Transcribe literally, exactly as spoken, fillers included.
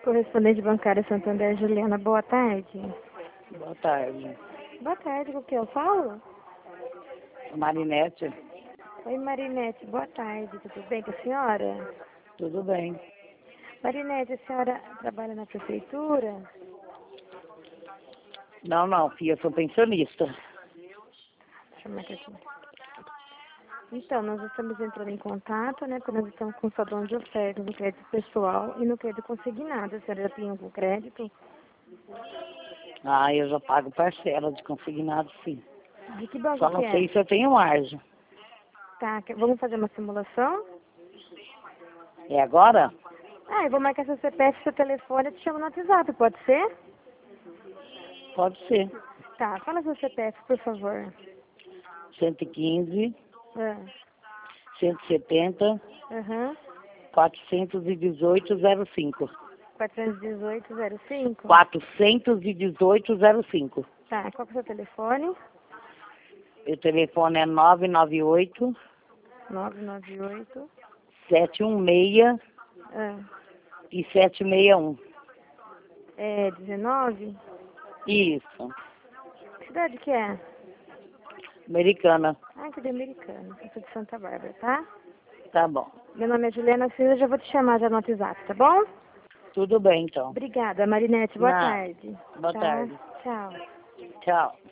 correspondente bancária Santander, Juliana, boa tarde. Boa tarde. Boa tarde, com quem eu falo? Marinete, Oi, Marinete, boa tarde, tudo bem com a senhora? tudo bem? Marinete, a senhora trabalha na prefeitura? Não, não, filha, eu sou pensionista. Deixa eu marcar aqui. Então, nós estamos entrando em contato, né, porque nós estamos com salão de ofertas no crédito pessoal e no crédito consignado. A senhora já tem algum crédito? Ah, eu já pago parcela de consignado, sim. De que banco Só que não é? sei se eu tenho margem. Tá, que- vamos fazer uma simulação? É agora? Ah, eu vou marcar seu C P F, seu telefone, eu te chamo no WhatsApp, pode ser? Pode ser. Tá, fala seu C P F, por favor. cento e quinze, Ah, cento e setenta, Aham. quatrocentos e dezoito, zero cinco. quatrocentos e dezoito, zero cinco? quatrocentos e dezoito, zero cinco. Tá, qual que é o seu telefone? O telefone é nove nove oito, nove nove oito. sete um seis Ah, e sete seis um. é dezenove? Isso. Que cidade que é? Americana. Ah, que de Americana. Eu sou de Santa Bárbara, tá? Tá bom. Meu nome é Juliana Silva, já vou te chamar já no WhatsApp, tá bom? Tudo bem, então. Obrigada, Marinete. Boa Não. tarde. Boa Tá? tarde. Tchau. Tchau.